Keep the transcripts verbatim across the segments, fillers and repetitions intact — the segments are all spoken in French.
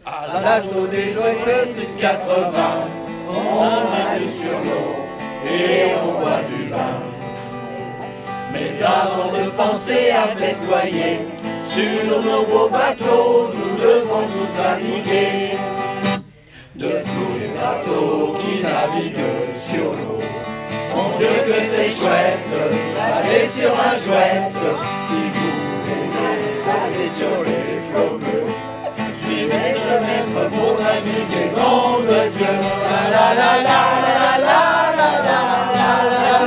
À l'assaut des joyeux six cent quatre-vingts, on a vu sur l'eau et on boit du vin. Mais avant de penser à festoyer, sur nos beaux bateaux, nous devons tous naviguer. De tous les bateaux qui naviguent sur l'eau, mon Dieu que c'est chouette, aller sur un jouette. Si vous voulez aller sur les flots bleus, suivez ce maître pour naviguer, nom de Dieu. La la la la la la la la la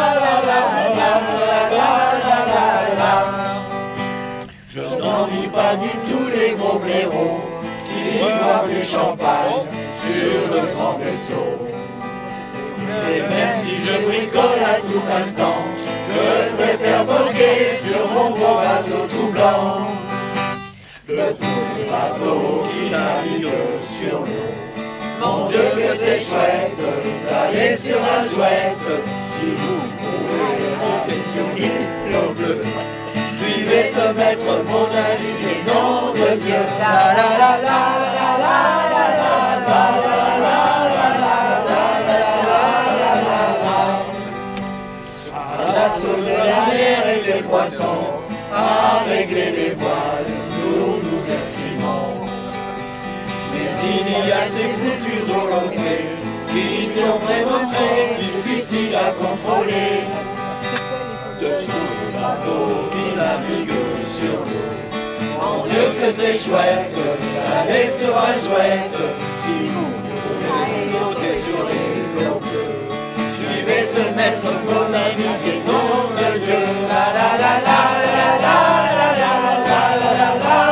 la. Je n'envie pas du tout les gros blaireaux qui boivent du champagne sur le grand vaisseau. Et même si je bricole à tout instant, je préfère voguer sur mon gros bateau tout blanc. De tous les bateaux qui naviguent sur l'eau, mon Dieu que c'est chouette d'aller sur un jouette. Si vous pouvez sauter sur l'île flots bleus, suivez ce maître pour naviguer, nom de Dieu. La la la la la la la la la la la. L'assaut de la mer et des poissons, à régler les voiles, nous nous estimons. Mais il y a ces foutus holophées qui sont vraiment très difficiles à contrôler. De tous les bateaux qui naviguent sur l'eau, mon Dieu que c'est chouette d'aller sur un jouette. Si vous pouvez sauter sur les flots bleus, suivez ce maître pour naviguer, nom de Dieu. La la la la la la la la la la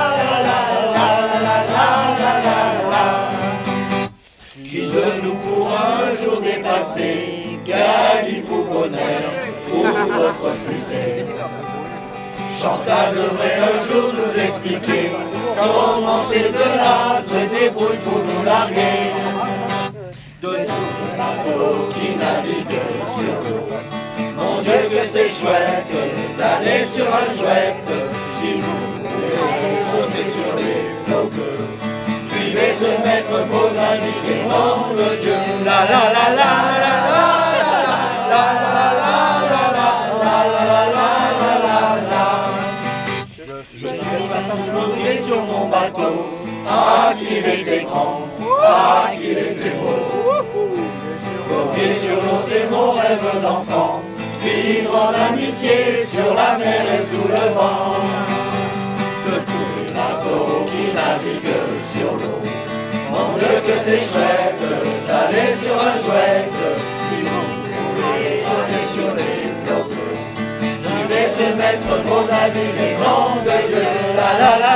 la la. Qui de nous pourra un jour dépasser Galip ou Bonheur ou votre fusée? Chantal devrait un jour nous expliquer comment ces deux-là se débrouillent pour nous larguer. De tous les bateaux qui naviguent sur l'eau, mon Dieu que c'est chouette d'aller sur un jouette. Si vous voulez sauter sur les flots bleus, suivez ce maître pour naviguer, nom de Dieu. La la la la la la la la la la la. Je suis aujourd'hui sur mon bateau, ah qu'il était grand, ah qu'il était beau. Voguer sur l'eau c'est mon rêve d'enfant, vivre en amitié sur la mer et sous le vent. De tous les bateaux qui naviguent sur l'eau, mon Dieu que c'est chouette d'aller sur un jouette. Si vous pouvez sauter sur les flots bleus, suivez ce maître pour naviguer, nom de Dieu. La la la.